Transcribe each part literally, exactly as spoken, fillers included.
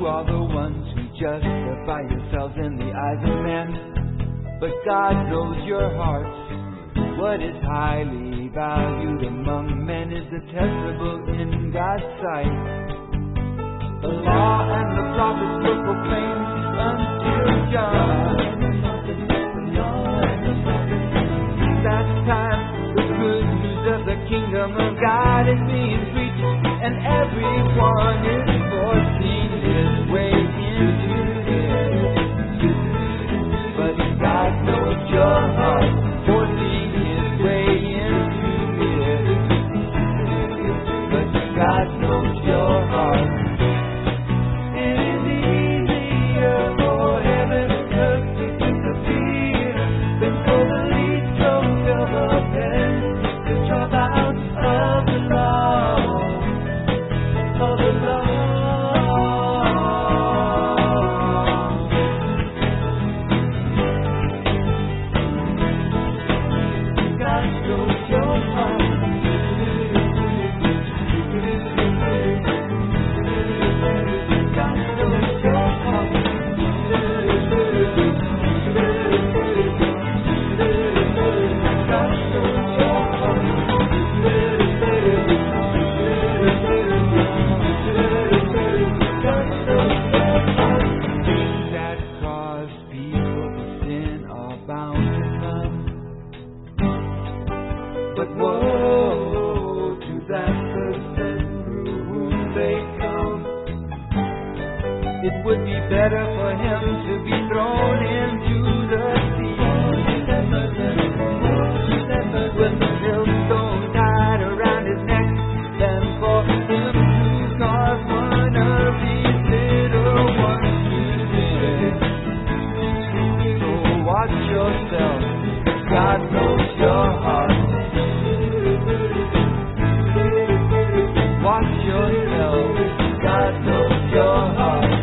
You are the ones who justify yourselves in the eyes of men, but God knows your hearts. What is highly valued among men is detestable in God's sight. The law and the prophets were proclaimed until John. That time the good news of the kingdom of God is being preached, and everyone is forcing his way into it. But God knows your heart, forcing his way into it. But God knows your heart. It is easier for heaven to disappear than for the least of a pen to drop out of the law, of the law. God knows your heart. God knows your heart. God knows your heart. God knows your heart. Things that cause people to sin are bound to come. But woe to that person through whom they come. It would be better for him to be thrown into the sea with the millstone tied around his neck than for him to cause one of these little ones to sin. So watch yourself. God knows your heart. Watch yourself. God knows your heart.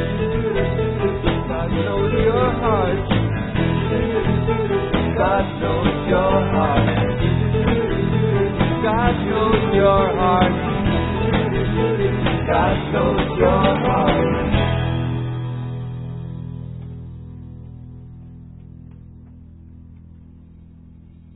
God knows your heart. God knows your heart. God knows your heart. God knows your heart.